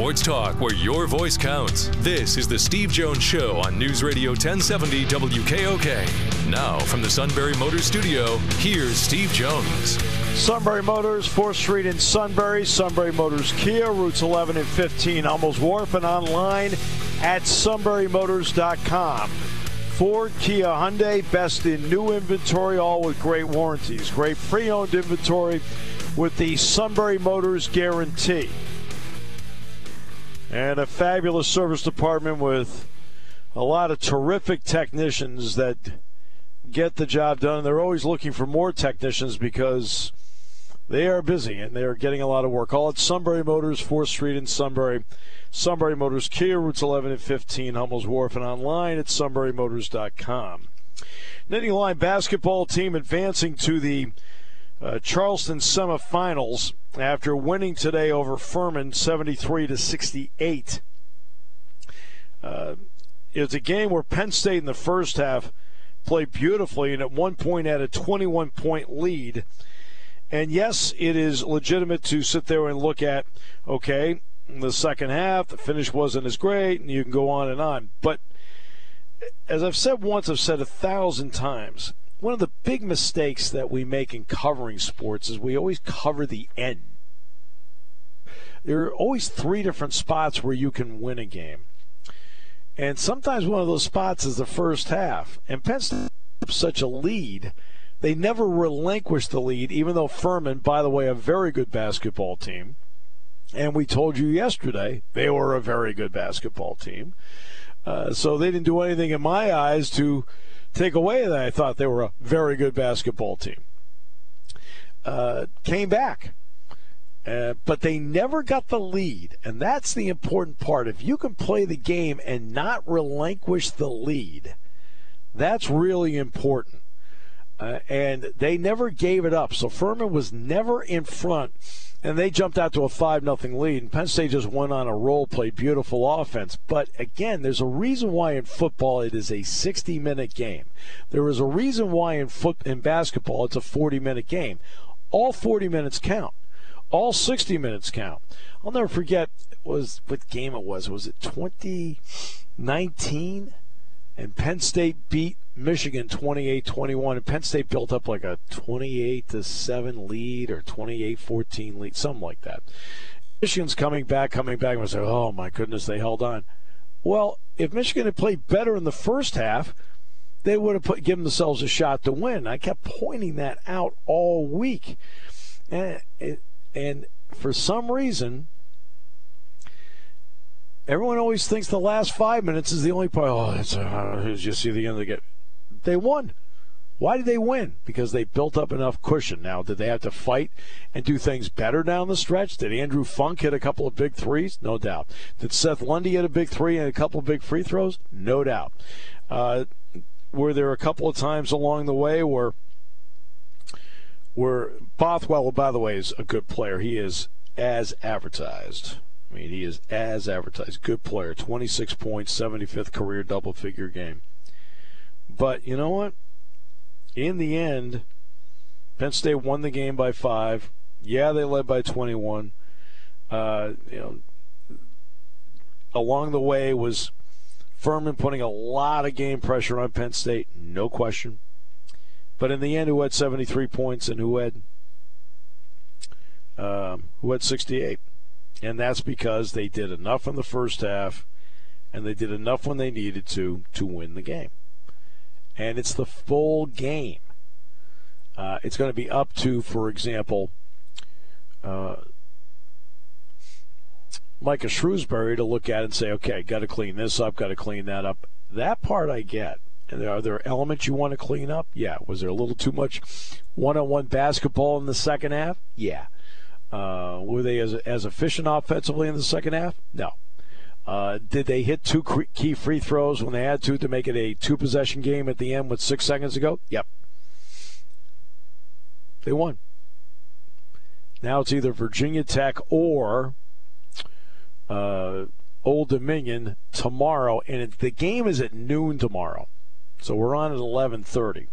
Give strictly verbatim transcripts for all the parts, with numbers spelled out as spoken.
sports talk where your voice counts. This is the Steve Jones Show on News Radio ten seventy W K O K. Now, from the Sunbury Motors Studio, here's Steve Jones. Sunbury Motors, fourth Street in Sunbury. Sunbury Motors Kia, routes eleven and fifteen, Hummels Wharf, and online at sunbury motors dot com. Ford, Kia, Hyundai, best in new inventory, all with great warranties. Great pre-owned inventory with the Sunbury Motors Guarantee. And a fabulous service department with a lot of terrific technicians that get the job done. They're always looking for more technicians because they are busy and they are getting a lot of work. All at Sunbury Motors, fourth Street in Sunbury. Sunbury Motors Kia, routes eleven and fifteen, Hummels Wharf, and online at sunbury motors dot com. Nittany Lion basketball team advancing to the uh, Charleston semifinals after winning today over Furman seventy-three to sixty-eight. Uh, it's a game where Penn State in the first half played beautifully and at one point had a twenty-one point lead. And yes, it is legitimate to sit there and look at, okay, in the second half, the finish wasn't as great, and you can go on and on. But as I've said once, I've said a thousand times, one of the big mistakes that we make in covering sports is we always cover the end. There are always three different spots where you can win a game. And sometimes one of those spots is the first half. And Penn State has such a lead, they never relinquished the lead, even though Furman, by the way, a very good basketball team, and we told you yesterday they were a very good basketball team. Uh, so they didn't do anything in my eyes to take away that I thought they were a very good basketball team. Uh, came back. Uh, but they never got the lead, and that's the important part. If you can play the game and not relinquish the lead, that's really important. Uh, and they never gave it up. So Furman was never in front. And they jumped out to a five nothing lead, and Penn State just went on a roll, played beautiful offense. But, again, there's a reason why in football it is a sixty-minute game. There is a reason why in foot in basketball it's a forty-minute game. All forty minutes count. All sixty minutes count. I'll never forget was what game it was. Was it twenty nineteen? And Penn State beat Michigan twenty-eight twenty-one, and Penn State built up like a twenty-eight to seven lead or twenty-eight fourteen lead, something like that. Michigan's coming back, coming back, and was like, oh, my goodness, they held on. Well, if Michigan had played better in the first half, they would have put, given themselves a shot to win. I kept pointing that out all week. And, and for some reason, everyone always thinks the last five minutes is the only part. Oh, that's uh, you see the end of the game. They won. Why did they win? Because they built up enough cushion. Now, did they have to fight and do things better down the stretch? Did Andrew Funk hit a couple of big threes? No doubt. Did Seth Lundy hit a big three and a couple of big free throws? No doubt. Uh, were there a couple of times along the way where, where Bothwell, by the way, is a good player. He is as advertised. I mean, he is as advertised. Good player. twenty-six points, seventy-fifth career double-figure game. But you know what? In the end, Penn State won the game by five. Yeah, they led by twenty-one. Uh, you know, along the way was Furman putting a lot of game pressure on Penn State, no question. But in the end, who had seventy-three points and who had um, who had sixty-eight? And that's because they did enough in the first half, and they did enough when they needed to to win the game. And it's the full game. Uh, it's going to be up to, for example, uh, Micah Shrewsbury to look at and say, okay, got to clean this up, got to clean that up. That part I get. And are there elements you want to clean up? Yeah. Was there a little too much one-on-one basketball in the second half? Yeah. Uh, were they as as efficient offensively in the second half? No. Uh, did they hit two key free throws when they had to to make it a two-possession game at the end with six seconds to go? Yep. They won. Now it's either Virginia Tech or uh, Old Dominion tomorrow, and it, the game is at noon tomorrow. So we're on at eleven thirty.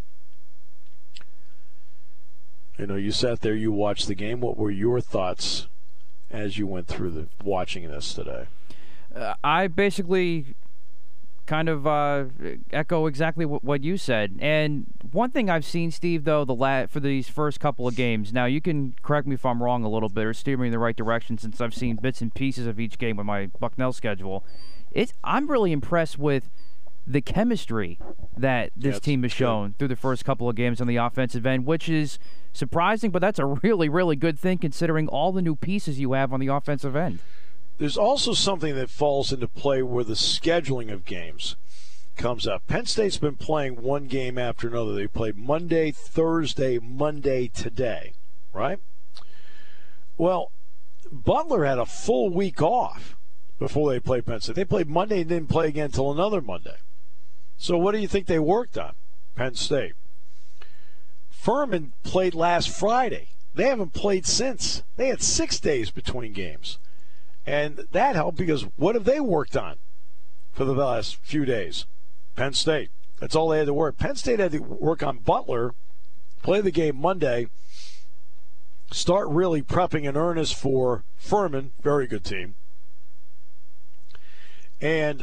You know, you sat there, you watched the game. What were your thoughts as you went through the watching this today? Uh, I basically kind of uh, echo exactly what, what you said. And one thing I've seen, Steve, though, the la- for these first couple of games, now you can correct me if I'm wrong a little bit or steer me in the right direction since I've seen bits and pieces of each game with my Bucknell schedule. It's, I'm really impressed with the chemistry that this yeah, team has shown good. through the first couple of games on the offensive end, which is surprising, but that's a really, really good thing considering all the new pieces you have on the offensive end. There's also something that falls into play where the scheduling of games comes up. Penn State's been playing one game after another. They played Monday, Thursday, Monday, today, right? Well, Butler had a full week off before they played Penn State. They played Monday and didn't play again until another Monday. So what do you think they worked on, Penn State? Furman played last Friday. They haven't played since. They had six days between games. And that helped because what have they worked on for the last few days? Penn State. That's all they had to work. Penn State had to work on Butler, play the game Monday, start really prepping in earnest for Furman, very good team. And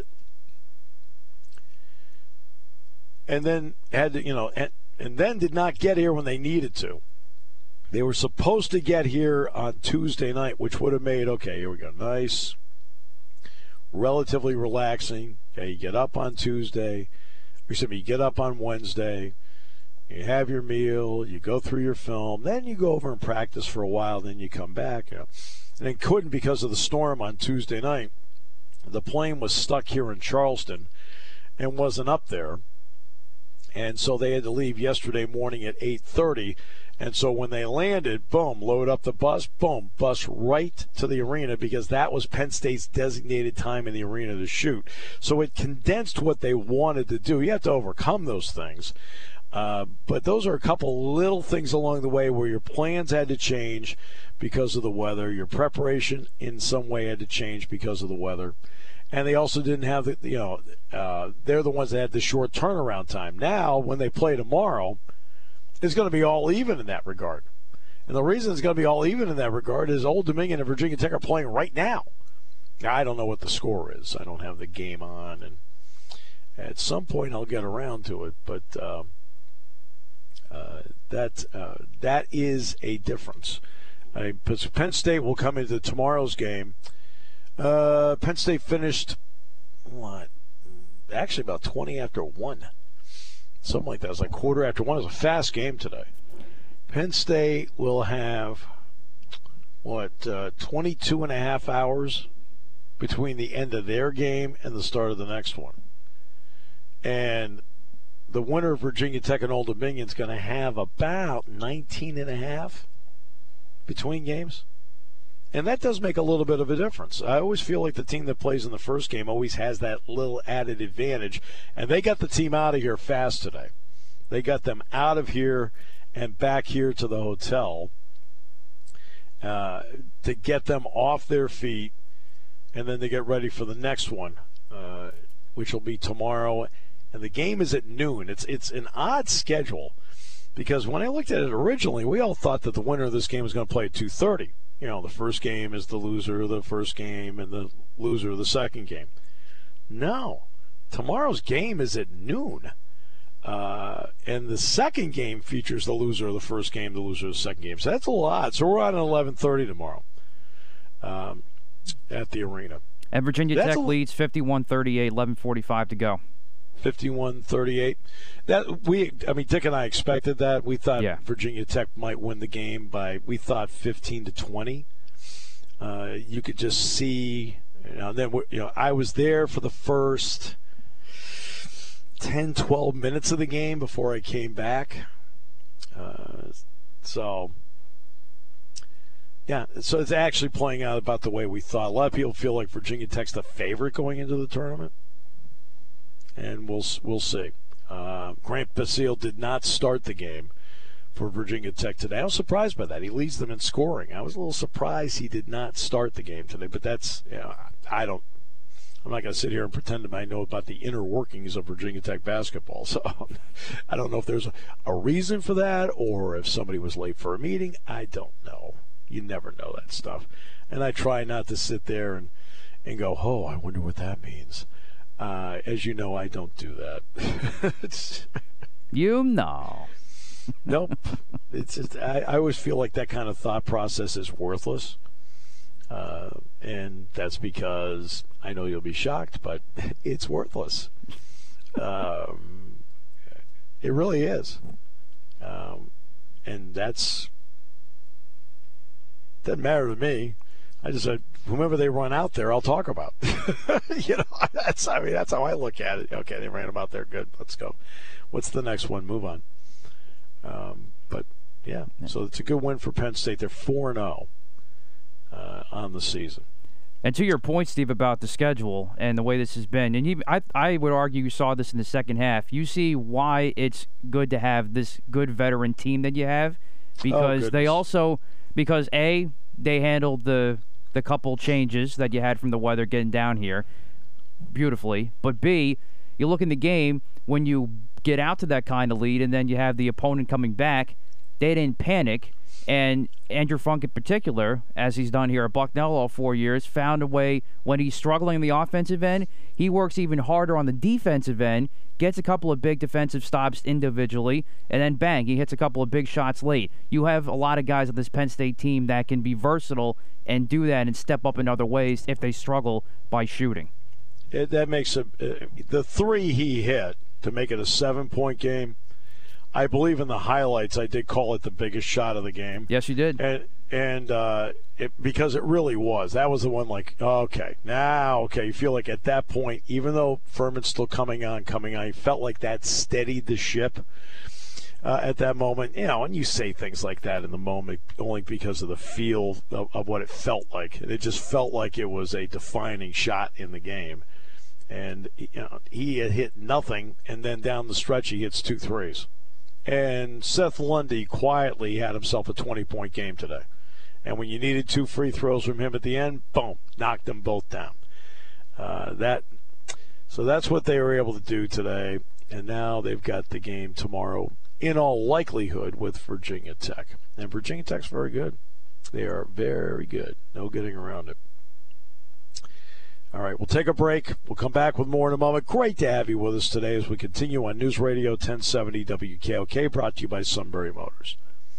and then had to, you know, and, and then did not get here when they needed to. They were supposed to get here on Tuesday night, which would have made, okay, here we go, nice, relatively relaxing. Okay, you get up on Tuesday, or excuse me, you get up on Wednesday, you have your meal, you go through your film, then you go over and practice for a while, then you come back. You know. And it couldn't because of the storm on Tuesday night. The plane was stuck here in Charleston and wasn't up there. And so they had to leave yesterday morning at eight thirty. And so when they landed, boom, load up the bus, boom, bus right to the arena because that was Penn State's designated time in the arena to shoot. So it condensed what they wanted to do. You have to overcome those things. Uh, but those are a couple little things along the way where your plans had to change because of the weather. Your preparation in some way had to change because of the weather. And they also didn't have the, you know, uh, they're the ones that had the short turnaround time. Now, when they play tomorrow, it's going to be all even in that regard. And the reason it's going to be all even in that regard is Old Dominion and Virginia Tech are playing right now. Now, I don't know what the score is. I don't have the game on. And at some point, I'll get around to it. But uh, uh, that, uh, that is a difference. I mean, Penn State will come into tomorrow's game. Uh, Penn State finished, what, actually about twenty after one. Something like that. It was like quarter after one. It was a fast game today. Penn State will have, what, uh, twenty-two and a half hours between the end of their game and the start of the next one. And the winner of Virginia Tech and Old Dominion is going to have about nineteen and a half between games. And that does make a little bit of a difference. I always feel like the team that plays in the first game always has that little added advantage. And they got the team out of here fast today. They got them out of here and back here to the hotel uh, to get them off their feet and then to get ready for the next one, uh, which will be tomorrow. And the game is at noon. It's, it's an odd schedule because when I looked at it originally, we all thought that the winner of this game was going to play at two thirty. You know, the first game is the loser of the first game and the loser of the second game. No. Tomorrow's game is at noon. Uh, and the second game features the loser of the first game, the loser of the second game. So that's a lot. So we're on at eleven thirty tomorrow um, at the arena. And Virginia that's Tech a, leads fifty-one thirty-eight, eleven forty-five to go. fifty-one thirty-eight. That we, I mean, Dick and I expected that. We thought yeah. Virginia Tech might win the game by, we thought fifteen to twenty. Uh, you could just see, you know, then you know, I was there for the first ten, twelve minutes of the game before I came back. Uh, so, yeah, so it's actually playing out about the way we thought. A lot of people feel like Virginia Tech's the favorite going into the tournament. And we'll we'll see. Uh, Grant Basile did not start the game for Virginia Tech today. I was surprised by that. He leads them in scoring. I was a little surprised he did not start the game today. But that's, you know, I don't. I'm not going to sit here and pretend that I know about the inner workings of Virginia Tech basketball. So I don't know if there's a, a reason for that or if somebody was late for a meeting. I don't know. You never know that stuff. And I try not to sit there and, and go, oh, I wonder what that means. Uh, as you know, I don't do that. You know. Nope. It's just, I, I always feel like that kind of thought process is worthless. Uh, and that's because I know you'll be shocked, but it's worthless. Um, it really is. Um, and that's doesn't matter to me. I just said, whomever they run out there, I'll talk about. you know, that's I mean, that's how I look at it. Okay, they ran them out there. Good. Let's go. What's the next one? Move on. Um, but, yeah, so it's a good win for Penn State. They're four and oh uh, on the season. And to your point, Steve, about the schedule and the way this has been, and you, I, I would argue you saw this in the second half. You see why it's good to have this good veteran team that you have, because oh, they also, because A, they handled the the couple changes that you had from the weather getting down here beautifully, but B, you look in the game when you get out to that kind of lead and then you have the opponent coming back, they didn't panic. And Andrew Funk in particular, as he's done here at Bucknell all four years, found a way when he's struggling on the offensive end, he works even harder on the defensive end, gets a couple of big defensive stops individually, and then bang, he hits a couple of big shots late. You have a lot of guys on this Penn State team that can be versatile and do that and step up in other ways if they struggle by shooting. It, that makes a, uh, the three he hit to make it a seven-point game. I believe in the highlights I did call it the biggest shot of the game. Yes, you did. And and uh, it, because it really was. That was the one like, okay, now, okay, you feel like at that point, even though Furman's still coming on, coming on, you felt like that steadied the ship uh, at that moment. You know, and you say things like that in the moment only because of the feel of, of what it felt like. It just felt like it was a defining shot in the game. And you know, he had hit nothing, and then down the stretch he hits two threes. And Seth Lundy quietly had himself a twenty-point game today. And when you needed two free throws from him at the end, boom, knocked them both down. Uh, that, so that's what they were able to do today. And now they've got the game tomorrow, in all likelihood, with Virginia Tech. And Virginia Tech's very good. They are very good. No getting around it. All right, we'll take a break. We'll come back with more in a moment. Great to have you with us today as we continue on News Radio ten seventy W K O K, brought to you by Sunbury Motors.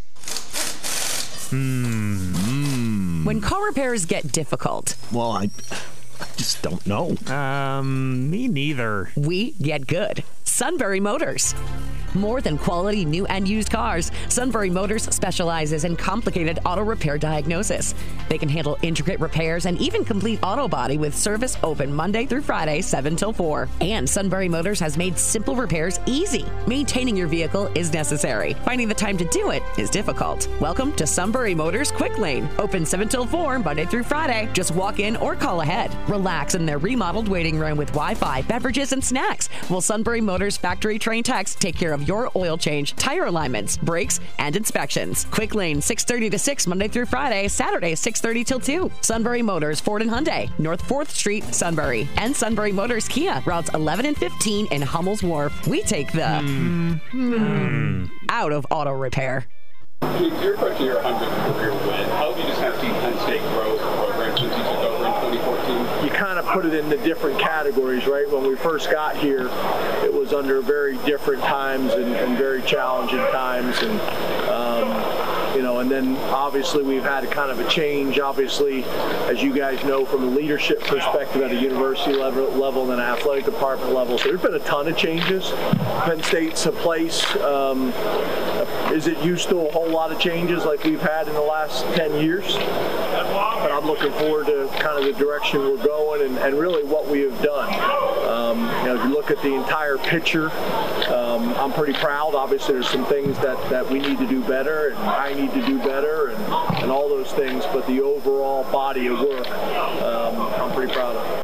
Hmm. When car repairs get difficult, Well, I, I just don't know. Um, me neither. we get good. Sunbury Motors. More than quality new and used cars, Sunbury Motors specializes in complicated auto repair diagnosis. They can handle intricate repairs and even complete auto body with service open Monday through Friday, seven till four. And Sunbury Motors has made simple repairs easy. Maintaining your vehicle is necessary. Finding the time to do it is difficult. Welcome to Sunbury Motors Quick Lane. Open seven till four, Monday through Friday. Just walk in or call ahead. Relax in their remodeled waiting room with Wi-Fi, beverages, and snacks. While Sunbury Motors factory trained techs take care of your oil change, tire alignments, brakes, and inspections. Quick Lane, six thirty to six, Monday through Friday, Saturday, six thirty till two. Sunbury Motors, Ford and Hyundai, North fourth Street, Sunbury. And Sunbury Motors Kia, routes eleven and fifteen in Hummel's Wharf. We take the mm. Mm. out of auto repair. You're approaching your hundredth career win. How have you just kind of seen Penn State grow as a program since you took over in twenty fourteen? You kind of put it into different categories, right? When we first got here, it was under very different times and, and very challenging times, and um, you know, and then obviously we've had a kind of a change. Obviously, as you guys know, from a leadership perspective at a university level, level and an athletic department level, so there's been a ton of changes. Penn State's a place. Um, is it used to a whole lot of changes like we've had in the last ten years? But I'm looking forward to kind of the direction we're going and, and really what we have done. Um, you know, if you look at the entire picture, um, I'm pretty proud. Obviously, there's some things that, that we need to do better, and I need to do better, and, and all those things. But the overall body of work, um, I'm pretty proud of.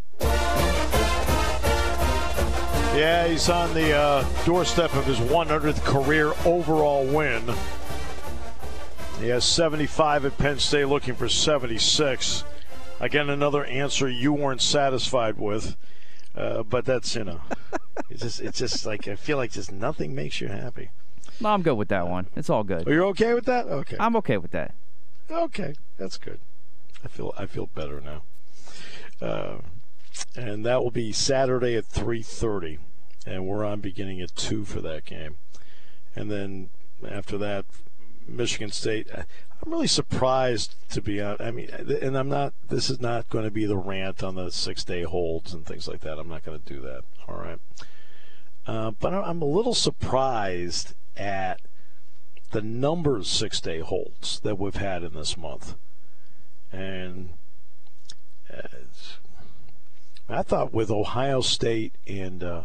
Yeah, he's on the uh, doorstep of his one hundredth career overall win. He has seventy-five at Penn State, looking for seventy-six. Again, another answer you weren't satisfied with, uh, but that's, you know, it's just it's just like I feel like just nothing makes you happy. No, I'm good with that one. It's all good. Are you okay with that? Okay. I'm okay with that. Okay, that's good. I feel I feel better now. Uh, and that will be Saturday at three thirty, and we're on beginning at two for that game. And then after that, Michigan State. I'm really surprised, to be honest. I mean, and I'm not. This is not going to be the rant on the six-day holds and things like that. I'm not going to do that. All right. Uh, but I'm a little surprised at the number of six-day holds that we've had in this month. And uh, I thought with Ohio State and uh,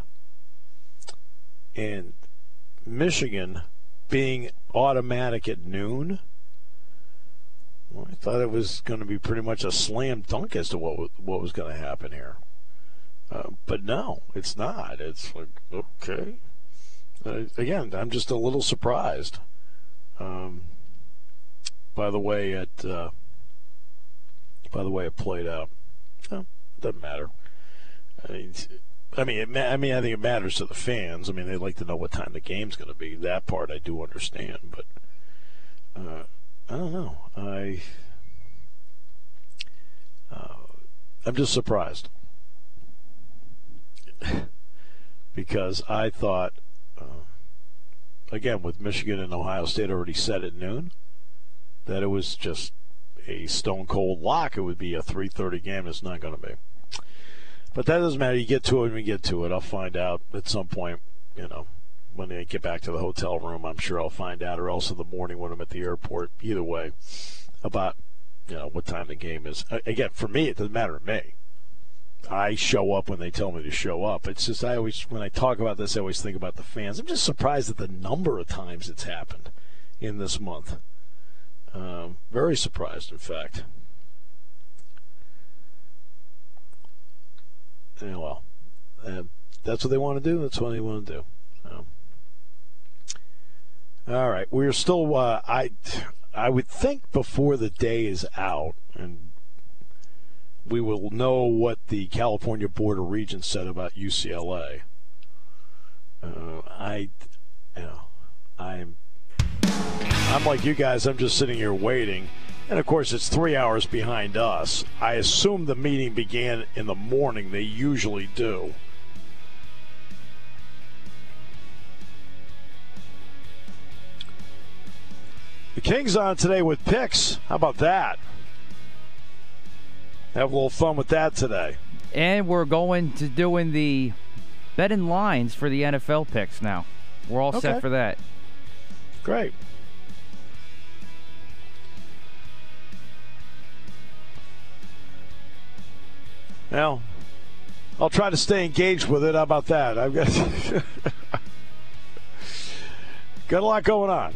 and Michigan being automatic at noon, well, I thought it was going to be pretty much a slam dunk as to what what was going to happen here. Uh, but no, it's not. It's like, okay. Uh, again, I'm just a little surprised um, by the way it uh, by the way it played out. Oh, it doesn't matter. I mean, I mean, it ma- I mean, I think it matters to the fans. I mean, they like to know what time the game's going to be. That part I do understand, but uh, I don't know. I uh, I'm just surprised because I thought, uh, again, with Michigan and Ohio State already set at noon, that it was just a stone cold lock. It would be a three thirty game. It's not going to be. But that doesn't matter. You get to it when we get to it. I'll find out at some point, you know, when I get back to the hotel room. I'm sure I'll find out, or else in the morning when I'm at the airport. Either way, about, you know, what time the game is. Again, for me, it doesn't matter to me. I show up when they tell me to show up. It's just I always, when I talk about this, I always think about the fans. I'm just surprised at the number of times it's happened in this month. Um, very surprised, in fact. Yeah, well, uh, that's what they want to do. That's what they want to do. So. All right, we're still. Uh, I, I would think before the day is out, and we will know what the California Board of Regents said about U C L A. Uh, I, you know, I'm. I'm like you guys. I'm just sitting here waiting. And, of course, it's three hours behind us. I assume the meeting began in the morning. They usually do. The Kings on today with picks. How about that? Have a little fun with that today. And we're going to doing the betting lines for the N F L picks now. We're all okay. set for that. Great. Well, I'll try to stay engaged with it. How about that? I've got got a lot going on.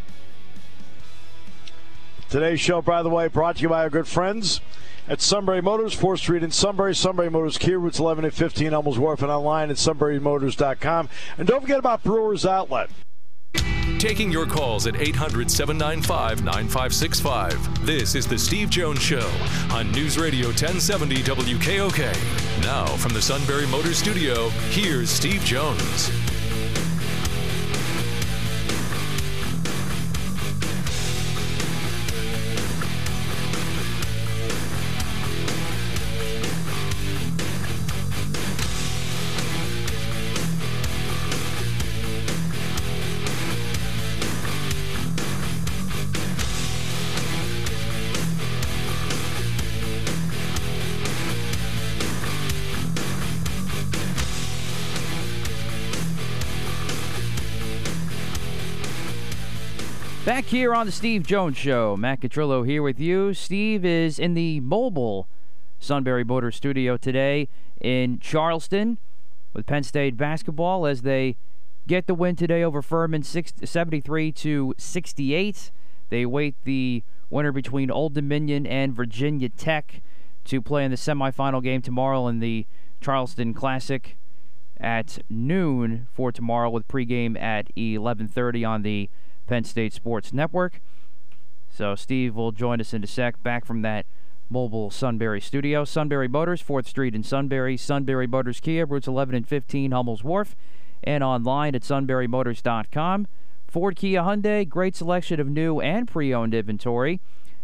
Today's show, by the way, brought to you by our good friends at Sunbury Motors, fourth Street in Sunbury. Sunbury Motors Kia, routes eleven and fifteen, Hummels Wharf, and online at sunbury motors dot com. And don't forget about Brewers Outlet. Taking your calls at eight hundred, seven nine five, nine five six five. This is the Steve Jones Show on News Radio ten seventy W K O K. Now from the Sunbury Motors Studio, here's Steve Jones. Back here on the Steve Jones Show, Matt Catrillo here with you. Steve is in the mobile Sunbury Motors studio today in Charleston with Penn State basketball as they get the win today over Furman, seventy-three to sixty-eight. They await the winner between Old Dominion and Virginia Tech to play in the semifinal game tomorrow in the Charleston Classic at noon for tomorrow, with pregame at eleven thirty on the Penn State Sports Network. So Steve will join us in a sec, back from that mobile Sunbury studio. Sunbury Motors, fourth Street in Sunbury. Sunbury Motors Kia, routes eleven and fifteen, Hummels Wharf. And online at sunbury motors dot com. Ford Kia Hyundai, great selection of new and pre-owned inventory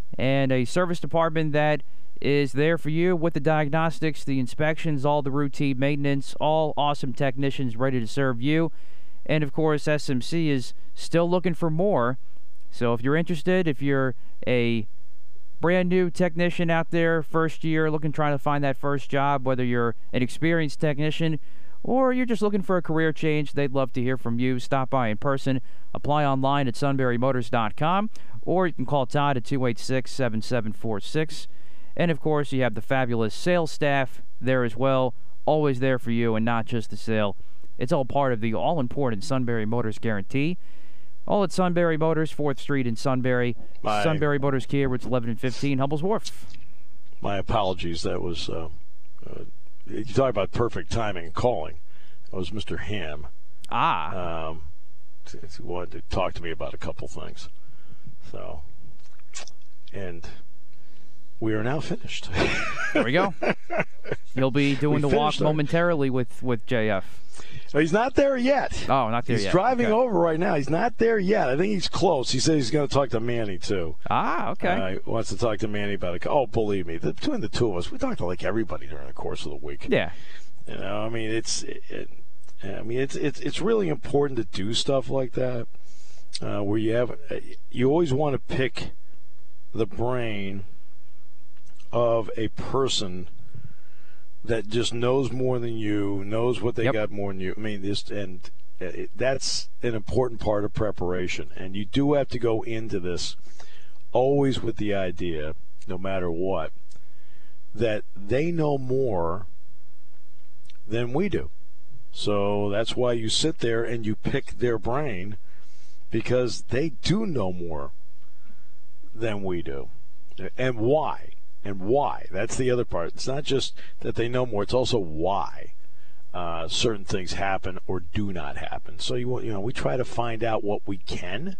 and a service department that is there for you with the diagnostics, the inspections, all the routine maintenance, all awesome technicians ready to serve you. And, of course, S M C is still looking for more. So if you're interested, if you're a brand new technician out there, first year, looking, trying to find that first job, whether you're an experienced technician or you're just looking for a career change, they'd love to hear from you. Stop by in person. Apply online at sunbury motors dot com, or you can call Todd at two eight six, seven seven four six. And, of course, you have the fabulous sales staff there as well, always there for you and not just the sale. It's all part of the all-important Sunbury Motors guarantee. All at Sunbury Motors, fourth Street in Sunbury. My, Sunbury Motors Kia, routes eleven and fifteen, Humbles Wharf. My apologies. That was, uh, uh, you talk about perfect timing and calling. That was Mister Ham. Ah. Um, he wanted to talk to me about a couple things. So, and we are now finished. There we go. You'll be doing we the walk our... momentarily with, with J F. So he's not there yet. Oh, not there he's yet. He's driving okay. over right now. He's not there yet. I think he's close. He said he's going to talk to Manny, too. Ah, okay. Uh, he wants to talk to Manny about it. Oh, believe me, the, between the two of us, we talk to like everybody during the course of the week. Yeah. You know, I mean, it's, it, I mean, it's it's it's really important to do stuff like that, uh, where you have, you always want to pick the brain of a person that just knows more than you, knows what they yep. got more than you. I mean, this and it, that's an important part of preparation. And you do have to go into this always with the idea, no matter what, that they know more than we do. So that's why you sit there and you pick their brain, because they do know more than we do. And why? And why? That's the other part. It's not just that they know more. It's also why uh, certain things happen or do not happen. So you you know we try to find out what we can,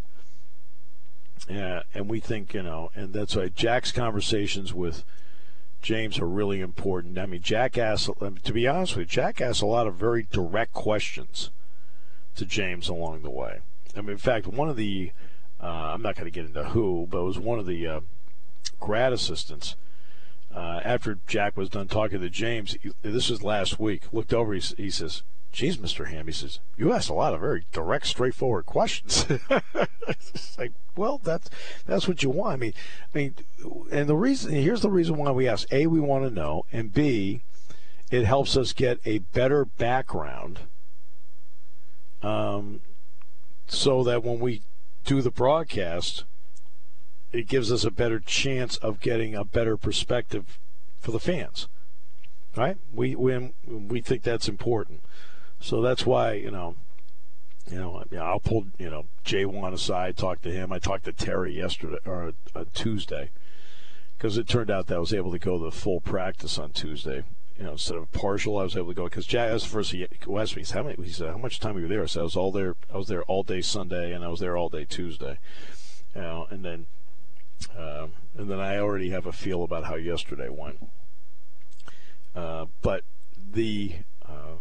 uh, and we think you know, and that's why Jack's conversations with James are really important. I mean, Jack asks, to be honest with you, Jack asks a lot of very direct questions to James along the way. I mean, in fact, one of the uh, I'm not going to get into who, but it was one of the uh, grad assistants. Uh, after Jack was done talking to James, he, this was last week, looked over, he, he says, geez, Mister Ham, he says, you asked a lot of very direct, straightforward questions. It's like, well, that's that's what you want. I mean, I mean, and the reason, here's the reason why we ask. A, we want to know, and B, it helps us get a better background um, so that when we do the broadcast, it gives us a better chance of getting a better perspective for the fans, right? We we we think that's important, so that's why you know, you know, I'll pull you know Jay Wan aside, talk to him. I talked to Terry yesterday or uh, Tuesday, because it turned out that I was able to go to the full practice on Tuesday. You know, instead of partial, I was able to go because Jack was the first he asked me, how many? He said, how much time were you there? I said, I was all there. I was there all day Sunday, and I was there all day Tuesday. You know, and then. Um, and then I already have a feel about how yesterday went. Uh, but the uh,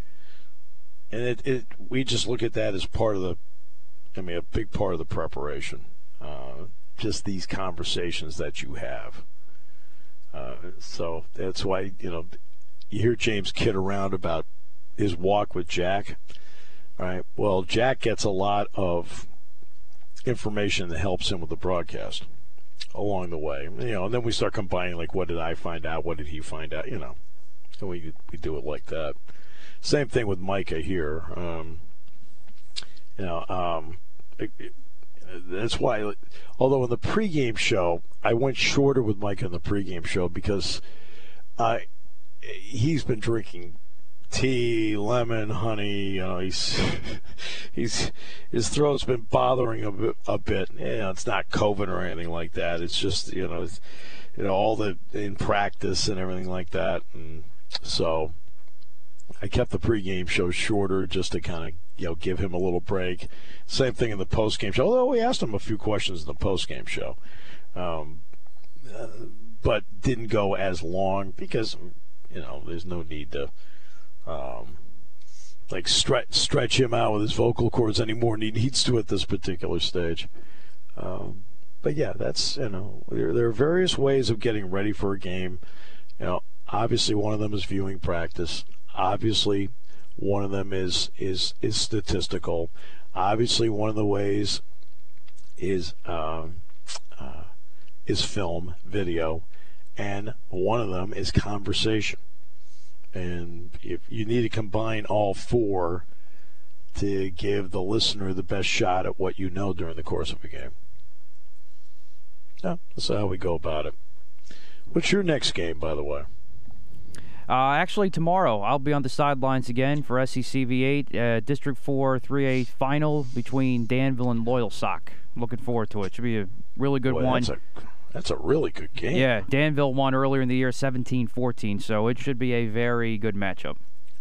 and it, it we just look at that as part of the, I mean, a big part of the preparation. Uh, just these conversations that you have. Uh, so that's why you know you hear James kid around about his walk with Jack. All right. Well, Jack gets a lot of information that helps him with the broadcast along the way, you know, and then we start combining, like, what did I find out? What did he find out? You know, and we we do it like that. Same thing with Micah here. Um, you know, um, it, it, that's why, although in the pregame show, I went shorter with Micah in the pregame show because uh, he's been drinking tea, lemon, honey. You know, he's he's his throat's been bothering him a bit. A bit. You know, it's not COVID or anything like that. It's just you know, it's, you know, all the in practice and everything like that. And so I kept the pregame show shorter just to kind of you know give him a little break. Same thing in the postgame show. Although we asked him a few questions in the postgame show, um, uh, but didn't go as long because you know there's no need to. Um, like stretch stretch him out with his vocal cords any more than he needs to at this particular stage. Um, but yeah, that's, you know, there, there are various ways of getting ready for a game. You know, obviously one of them is viewing practice. Obviously one of them is is is statistical. Obviously one of the ways is um, uh, is film, video, and one of them is conversation. And if you need to combine all four to give the listener the best shot at what you know during the course of a game. Yeah, that's how we go about it. What's your next game, by the way? Uh, actually, tomorrow I'll be on the sidelines again for S E C V eight, uh, District four three A final between Danville and Loyalsock. Looking forward to it. Should be a really good Boy, one. That's a, that's a really good game. Yeah, Danville won earlier in the year seventeen fourteen, so it should be a very good matchup.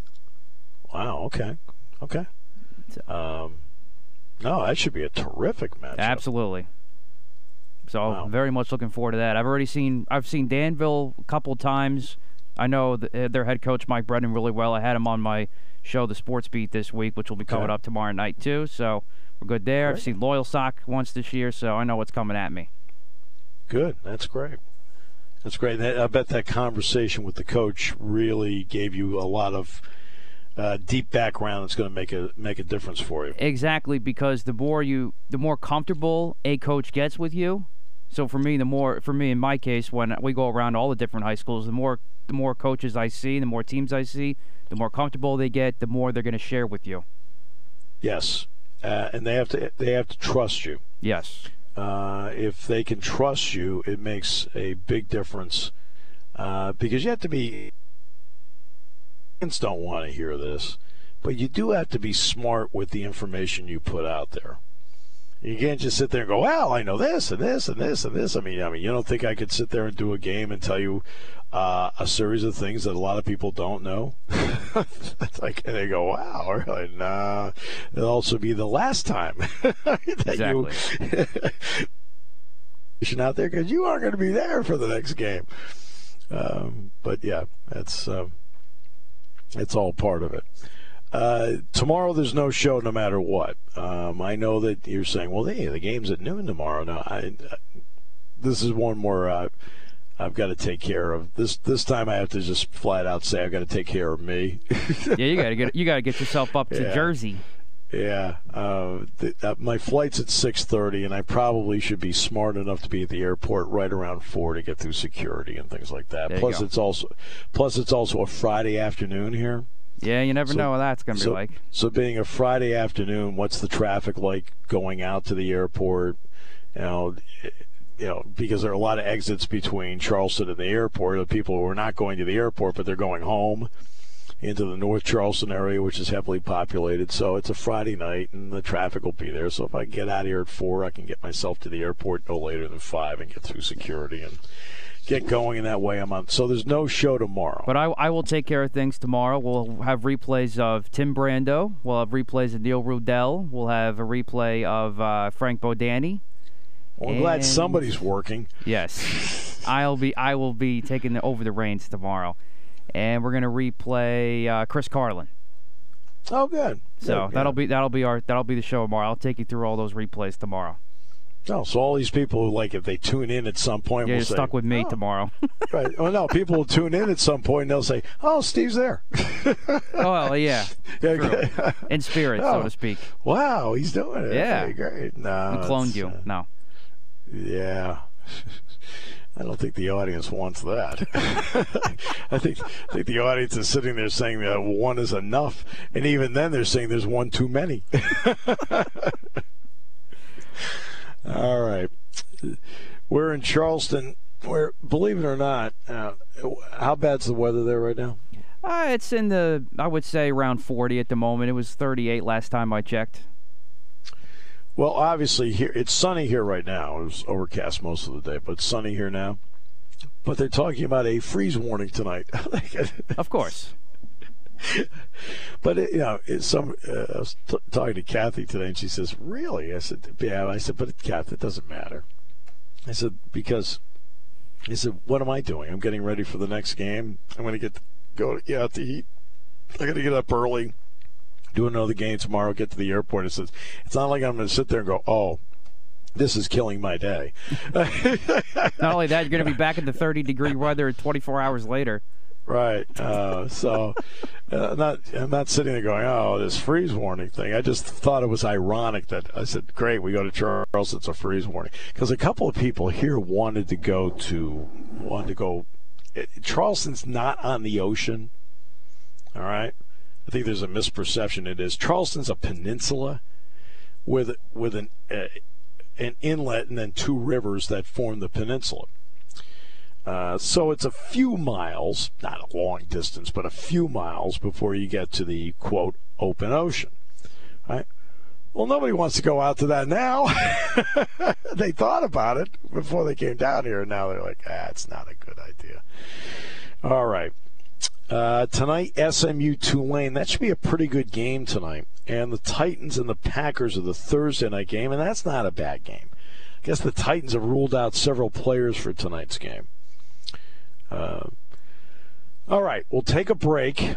Wow, okay. Okay. Um, no, that should be a terrific matchup. Absolutely. So Wow. very much looking forward to that. I've already seen I've seen Danville a couple of times. I know the, their head coach Mike Brennan really well. I had him on my show, The Sports Beat, this week, which will be coming Okay. up tomorrow night too. So we're good there. Great. I've seen Loyalsock once this year, so I know what's coming at me. Good. That's great. That's great. That, I bet that conversation with the coach really gave you a lot of uh, deep background that's going to make a make a difference for you. Exactly, because the more you, the more comfortable a coach gets with you. So for me, the more for me in my case, when we go around all the different high schools, the more the more coaches I see, the more teams I see, the more comfortable they get, the more they're going to share with you. Yes, uh, and they have to they have to trust you. Yes. Uh, if they can trust you, it makes a big difference uh, because you have to be. Fans don't want to hear this, but you do have to be smart with the information you put out there. You can't just sit there and go, "Well, I know this and this and this and this." I mean, I mean, you don't think I could sit there and do a game and tell you uh, a series of things that a lot of people don't know? It's like, and they go, "Wow, really?" Nah, it'll also be the last time that Exactly. you out there because you aren't going to be there for the next game. Um, but yeah, that's um, it's all part of it. Uh, tomorrow there's no show no matter what. Um, I know that you're saying, well, hey, the game's at noon tomorrow. No, I, uh, this is one more uh, I've got to take care of. This this time I have to just flat out say I've got to take care of me. Yeah, you gotta get you gotta get yourself up to Yeah. Jersey. Yeah, uh, th- uh, my flight's at six thirty, and I probably should be smart enough to be at the airport right around four to get through security and things like that. There you Plus, go. it's also plus it's also a Friday afternoon here. Yeah, you never So- know what that's gonna so, be like. So being a Friday afternoon, what's the traffic like going out to the airport? You know, you know, because there are a lot of exits between Charleston and the airport of people who are not going to the airport, but they're going home into the North Charleston area, which is heavily populated. So it's a Friday night, and the traffic will be there. So if I get out of here at four, I can get myself to the airport no later than five and get through security and get going in that way. I'm on. So there's no show tomorrow. But I, I will take care of things tomorrow. We'll have replays of Tim Brando. We'll have replays of Neil Rudell. We'll have a replay of uh, Frank Bodani. well, I'm glad and- somebody's working. Yes, I'll be. I will be taking the, over the reins tomorrow, and we're gonna replay uh, Chris Carlin. Oh, good. So Good, that'll yeah. be that'll be our that'll be the show tomorrow. I'll take you through all those replays tomorrow. Oh, so all these people who, like, if they tune in at some point, Yeah, will you're say, stuck with me oh, tomorrow. right. Well, no, people will tune in at some point and they'll say, "Oh, Steve's there." Oh well, yeah, Yeah, true. In spirit, Oh. so to speak. Wow, he's doing it. Yeah. Okay, great. No, We cloned it's, you. uh, No. Yeah. I don't think the audience wants that. I think I think the audience is sitting there saying that one is enough, and even then they're saying there's one too many. All right. We're in Charleston, where, believe it or not, uh, how bad's the weather there right now? Uh, it's in the, I would say, around forty at the moment. It was thirty-eight last time I checked. Well, obviously, here it's sunny here right now. It was overcast most of the day, but it's sunny here now. But they're talking about a freeze warning tonight. Of course. But, it, you know, it's some, uh, I was t- talking to Kathy today, and she says, "Really?" I said, "Yeah." I said, "But, Kathy, it doesn't matter." I said, "Because," I said, "what am I doing? I'm getting ready for the next game. I'm going to get go to, out to eat. I got to get up early, do another game tomorrow, get to the airport." It says, "It's not like I'm going to sit there and go, oh, This is killing my day. Not only that, you're going to be back in the thirty-degree weather twenty-four hours later. Right. Uh, so uh, not, I'm not sitting there going, oh, this freeze warning thing. I just thought it was ironic that I said, great, we go to Charleston, it's a freeze warning. Because a couple of people here wanted to go to, wanted to go, it, Charleston's not on the ocean, all right? I think there's a misperception. It is. Charleston's a peninsula with, with an, uh, an inlet and then two rivers that form the peninsula. Uh, so it's a few miles, not a long distance, but a few miles before you get to the, quote, open ocean. Right? Well, nobody wants to go out to that now. They thought about it before they came down here, and now they're like, ah, it's not a good idea. All right. Uh, tonight, S M U Tulane. That should be a pretty good game tonight. And the Titans and the Packers are the Thursday night game, and that's not a bad game. I guess the Titans have ruled out several players for tonight's game. Uh, all right, we'll take a break.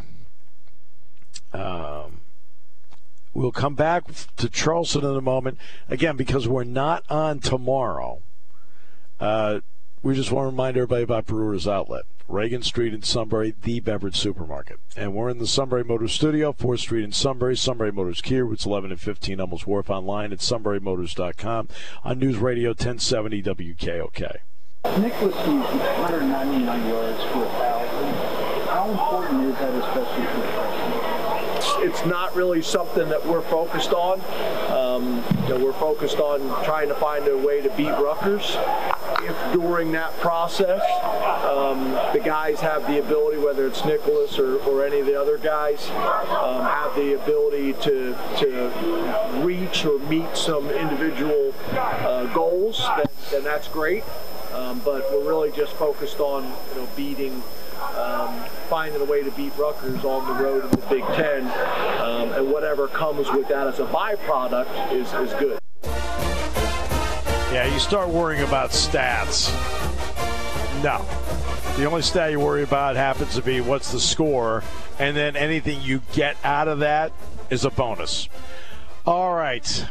Um, we'll come back to Charleston in a moment. Again, because we're not on tomorrow, uh, we just want to remind everybody about Brewer's Outlet. Reagan Street in Sunbury, the beverage supermarket. And we're in the Sunbury Motors studio, fourth Street in Sunbury, Sunbury Motors Kia, routes eleven and fifteen, Hummels Wharf, online at sunbury motors dot com, on News Radio ten seventy W K O K. Nicholas Hughes, one hundred ninety-nine yards for a thousand. How important is that, especially for freshmen? It's not really something that we're focused on. Um, you know, we're focused on trying to find a way to beat Rutgers. If during that process, um, the guys have the ability, whether it's Nicholas or, or any of the other guys, um, have the ability to to reach or meet some individual uh, goals, then, then that's great. Um, but we're really just focused on, you know, beating, um, finding a way to beat Rutgers on the road in the Big Ten, um, and whatever comes with that as a byproduct is, is good. Yeah, you start worrying about stats. No. The only stat you worry about happens to be what's the score, and then anything you get out of that is a bonus. All right.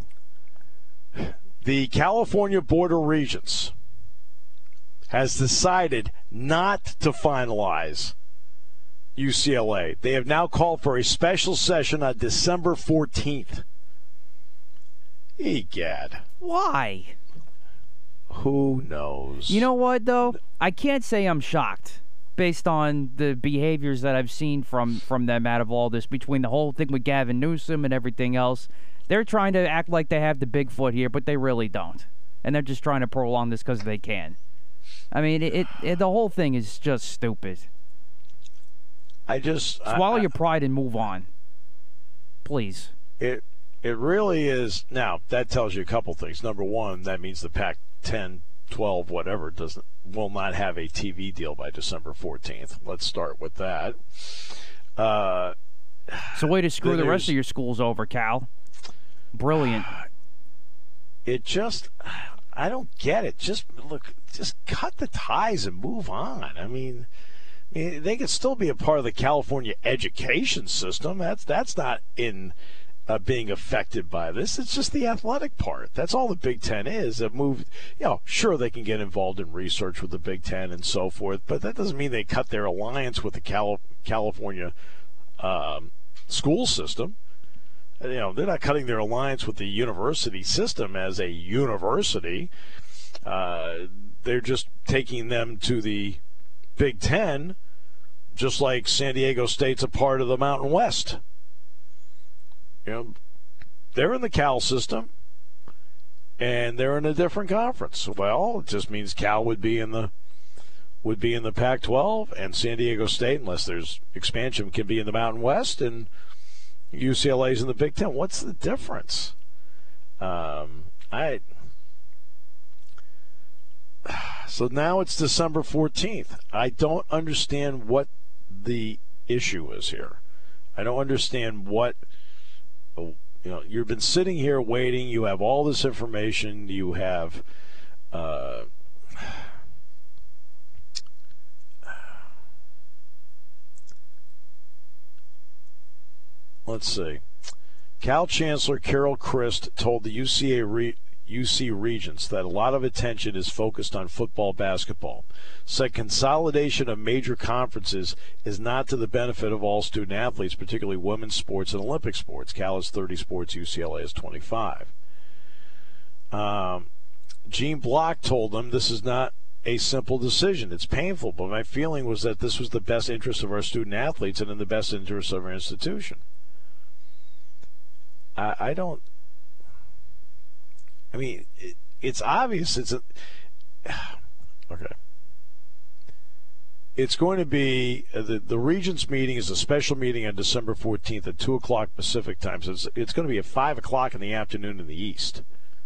The California Board of Regents has decided not to finalize U C L A. They have now called for a special session on December fourteenth. Egad. Why? Who knows? You know what, though? I can't say I'm shocked based on the behaviors that I've seen from, from them out of all this, between the whole thing with Gavin Newsom and everything else. They're trying to act like they have the big foot here, but they really don't. And they're just trying to prolong this because they can. I mean, it, it, it the whole thing is just stupid. I just swallow I, your pride and move on, please. It it really is. Now that tells you a couple things. Number one, that means the Pac ten, twelve, whatever doesn't will not have a T V deal by December fourteenth. Let's start with that. Uh, it's a way to screw the rest of your schools over, Cal. Brilliant. It just. I don't get it. Just look, just cut the ties and move on. I mean, they could still be a part of the California education system. That's that's not in uh, being affected by this. It's just the athletic part. That's all the Big Ten is. It moved. You know, sure they can get involved in research with the Big Ten and so forth, but that doesn't mean they cut their alliance with the Cal- California um, school system. You know, they're not cutting their alliance with the university system as a university. Uh, they're just taking them to the Big Ten, just like San Diego State's a part of the Mountain West. You know, they're in the Cal system, and they're in a different conference. Well, it just means Cal would be in the would be in the Pac twelve, and San Diego State, unless there's expansion, can be in the Mountain West, and U C L A's in the Big Ten. What's the difference? Um, I so now it's December fourteenth. I don't understand what the issue is here. I don't understand what you know. You've been sitting here waiting. You have all this information. You have. Uh, Let's see. Cal Chancellor Carol Christ told the U C A re, U C Regents that a lot of attention is focused on football, basketball. Said consolidation of major conferences is not to the benefit of all student athletes, particularly women's sports and Olympic sports. Cal has thirty sports, U C L A has twenty-five. Um, Gene Block told them this is not a simple decision. It's painful, but my feeling was that this was the best interest of our student athletes and in the best interest of our institution. I, I don't. I mean, it, it's obvious. It's a okay. It's going to be uh, the the Regents meeting is a special meeting on December fourteenth at two o'clock Pacific time. So it's it's going to be at five o'clock in the afternoon in the East.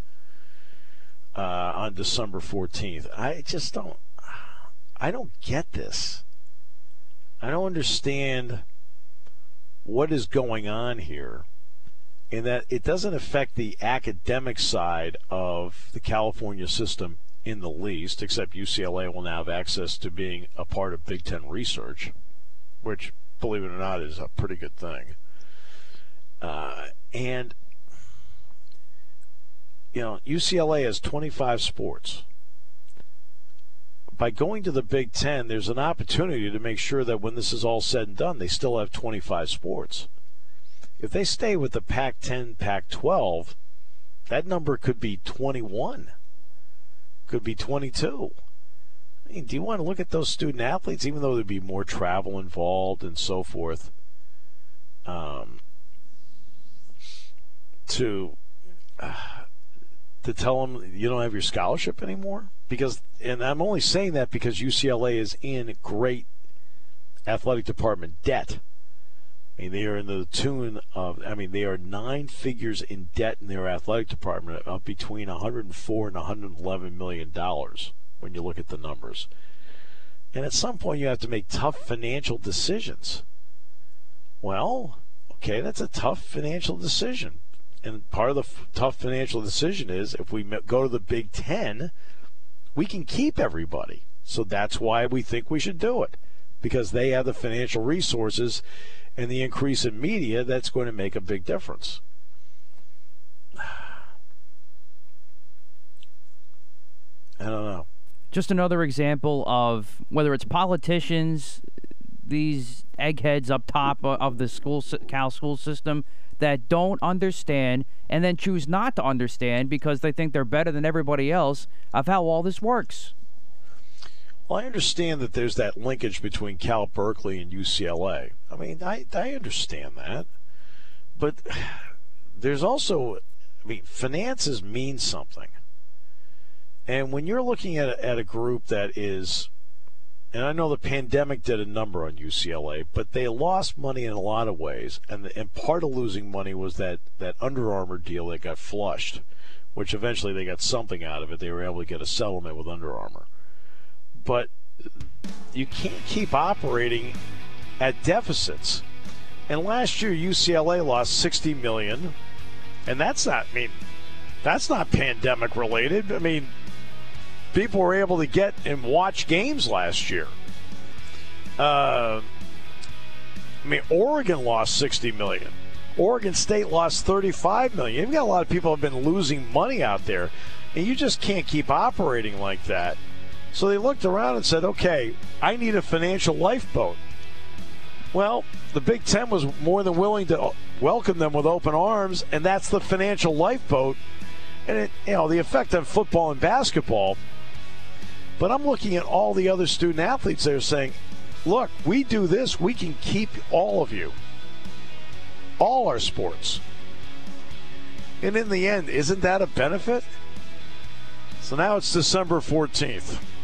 Uh, on December fourteenth. I just don't I don't get this. I don't understand what is going on here, in that it doesn't affect the academic side of the California system in the least, except U C L A will now have access to being a part of Big Ten research, which, believe it or not, is a pretty good thing. Uh, and You know, U C L A has twenty-five sports. By going to the Big Ten, there's an opportunity to make sure that when this is all said and done, they still have twenty-five sports. If they stay with the Pac ten, Pac twelve, that number could be twenty-one, could be twenty-two. I mean, do you want to look at those student athletes, even though there'd be more travel involved and so forth, um, to... Uh, to tell them you don't have your scholarship anymore? Because, and I'm only saying that because U C L A is in great athletic department debt. I mean, they are in the tune of, I mean, they are nine figures in debt in their athletic department, up between one hundred four and one hundred eleven million dollars when you look at the numbers. And at some point you have to make tough financial decisions. Well, okay, that's a tough financial decision. And part of the f- tough financial decision is if we go to the Big Ten, we can keep everybody. So that's why we think we should do it, because they have the financial resources and the increase in media that's going to make a big difference. I don't know. Just another example of whether it's politicians, these eggheads up top of the school Cal school system, that don't understand and then choose not to understand because they think they're better than everybody else of how all this works. Well, I understand that there's that linkage between Cal Berkeley and U C L A. I mean, I, I understand that. But there's also, I mean, finances mean something. And when you're looking at a, at a group that is, and I know the pandemic did a number on U C L A, but they lost money in a lot of ways. And, the, and part of losing money was that, that Under Armour deal that got flushed, which eventually they got something out of it. They were able to get a settlement with Under Armour. But you can't keep operating at deficits. And last year, U C L A lost sixty million dollars. And that's not, I mean, that's not pandemic related. I mean, people were able to get and watch games last year. Uh, I mean, Oregon lost sixty million dollars. Oregon State lost thirty-five million dollars. You've got a lot of people who have been losing money out there, and you just can't keep operating like that. So they looked around and said, okay, I need a financial lifeboat. Well, the Big Ten was more than willing to welcome them with open arms, and that's the financial lifeboat. And, it, you know, the effect on football and basketball. But I'm looking at all the other student athletes there saying, look, we do this, we can keep all of you. All our sports. And in the end, isn't that a benefit? So now it's December fourteenth.